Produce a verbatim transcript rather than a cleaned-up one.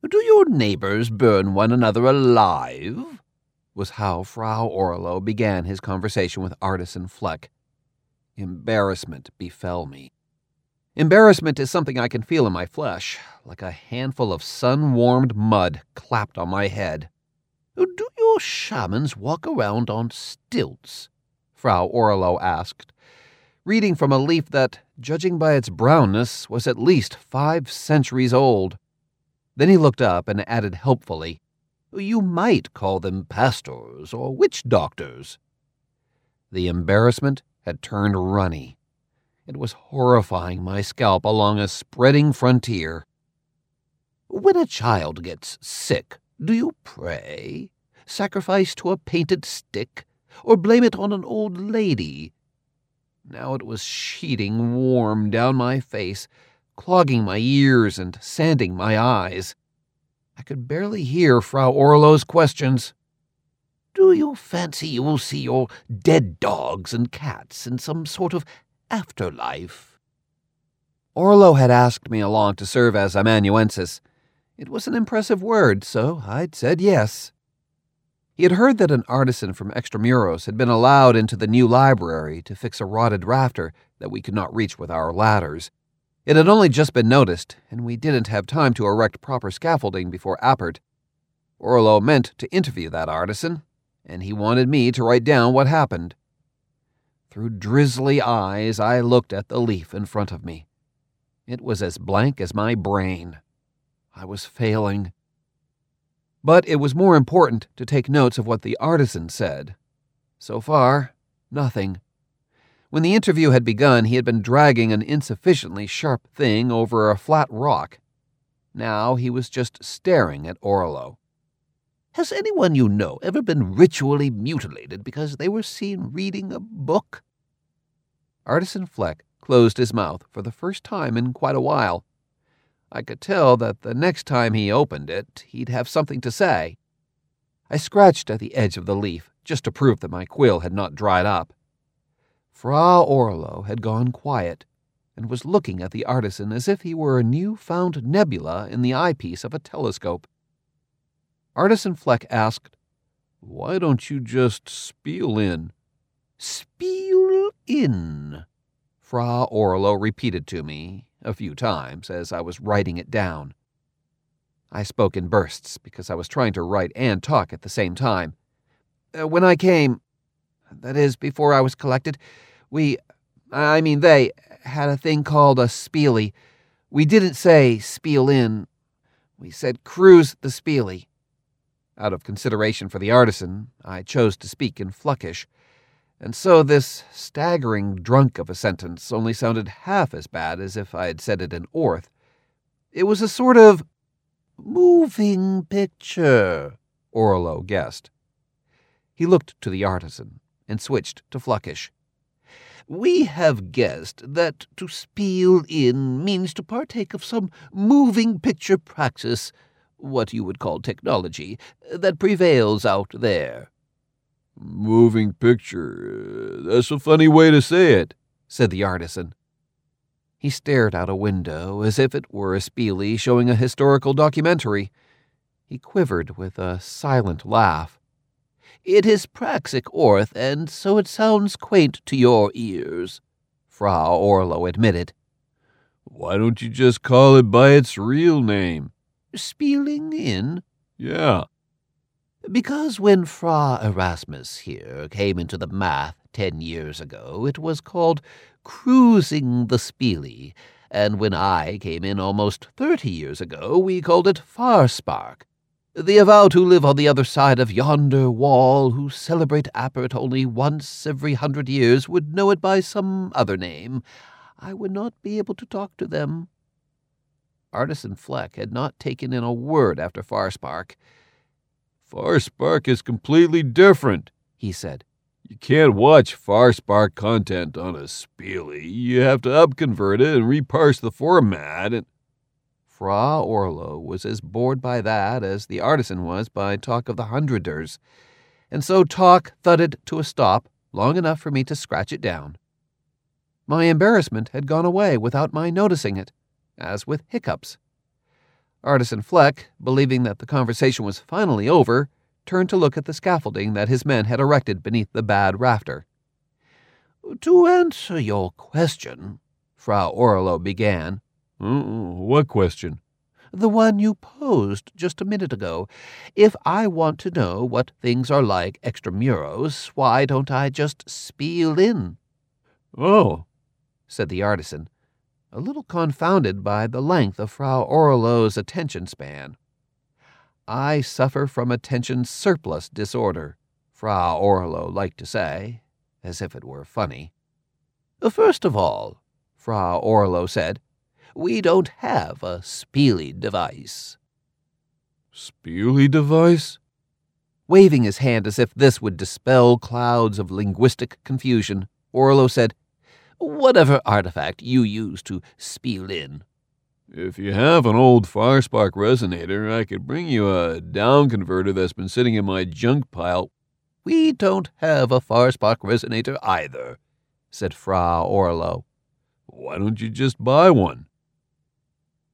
Do your neighbors burn one another alive?" was how Frau Orlo began his conversation with Artisan Fleck. Embarrassment befell me. Embarrassment is something I can feel in my flesh, like a handful of sun-warmed mud clapped on my head. "Do your shamans walk around on stilts?" Frau Orlo asked, reading from a leaf that, judging by its brownness, was at least five centuries old. Then he looked up and added helpfully, "You might call them pastors or witch doctors." The embarrassment had turned runny. It was horrifying my scalp along a spreading frontier. "When a child gets sick, do you pray, sacrifice to a painted stick, or blame it on an old lady?" Now it was sheeting warm down my face, clogging my ears and sanding my eyes. I could barely hear Frau Orlo's questions. "Do you fancy you will see your dead dogs and cats in some sort of afterlife?" Orlo had asked me along to serve as amanuensis. It was an impressive word, so I'd said yes. He had heard that an artisan from Extramuros had been allowed into the new library to fix a rotted rafter that we could not reach with our ladders. It had only just been noticed, and we didn't have time to erect proper scaffolding before Appert. Orlo meant to interview that artisan, and he wanted me to write down what happened. Through drizzly eyes, I looked at the leaf in front of me. It was as blank as my brain. I was failing. But it was more important to take notes of what the artisan said. So far, nothing. When the interview had begun, he had been dragging an insufficiently sharp thing over a flat rock. Now he was just staring at Orlo. "Has anyone you know ever been ritually mutilated because they were seen reading a book?" Artisan Fleck closed his mouth for the first time in quite a while. I could tell that the next time he opened it, he'd have something to say. I scratched at the edge of the leaf, just to prove that my quill had not dried up. Frau Orlo had gone quiet, and was looking at the artisan as if he were a new-found nebula in the eyepiece of a telescope. Artisan Fleck asked, "Why don't you just spiel in?" "Spiel in," Frau Orlo repeated to me a few times as I was writing it down. I spoke in bursts because I was trying to write and talk at the same time. Uh, when I came, that is, before I was collected, we, I mean they, had a thing called a spiely. We didn't say spiel in. We said cruise the spiely. Out of consideration for the artisan, I chose to speak in Fleckish, and so this staggering drunk of a sentence only sounded half as bad as if I had said it in Orth. It was a sort of moving picture, Orlo guessed. He looked to the artisan and switched to Fleckish. "We have guessed that to spiel in means to partake of some moving picture praxis, what you would call technology, that prevails out there." "Moving picture, that's a funny way to say it," said the artisan. He stared out a window as if it were a spiely showing a historical documentary. He quivered with a silent laugh. "It is Praxic Orth, and so it sounds quaint to your ears," Frau Orlo admitted. "Why don't you just call it by its real name?" "Spieling in?" "Yeah." "Because when Fra Erasmus here came into the math ten years ago, it was called cruising the spiely, and when I came in almost thirty years ago, we called it Farspark. The Avowed who live on the other side of yonder wall, who celebrate Appert only once every hundred years, would know it by some other name. I would not be able to talk to them." Artisan Fleck had not taken in a word after Farspark. "Farspark is completely different," he said. "You can't watch Farspark content on a spiely. You have to upconvert it and reparse the format, and—" Frau Orlo was as bored by that as the artisan was by talk of the hundreders, and so talk thudded to a stop long enough for me to scratch it down. My embarrassment had gone away without my noticing it, as with hiccups. Artisan Fleck, believing that the conversation was finally over, turned to look at the scaffolding that his men had erected beneath the bad rafter. "To answer your question," Frau Orlo began. Uh, what question? "The one you posed just a minute ago. If I want to know what things are like extramuros, why don't I just spiel in?" "Oh," said the artisan, a little confounded by the length of Frau Orlo's attention span. "I suffer from attention surplus disorder," Frau Orlo liked to say, as if it were funny. "First of all," Frau Orlo said, "we don't have a Spiele device." "Spiele device?" Waving his hand as if this would dispel clouds of linguistic confusion, Orlo said, "Whatever artifact you use to spiel in." "If you have an old Farspark resonator, I could bring you a down converter that's been sitting in my junk pile." "We don't have a Farspark resonator either," said Frau Orlo. "Why don't you just buy one?"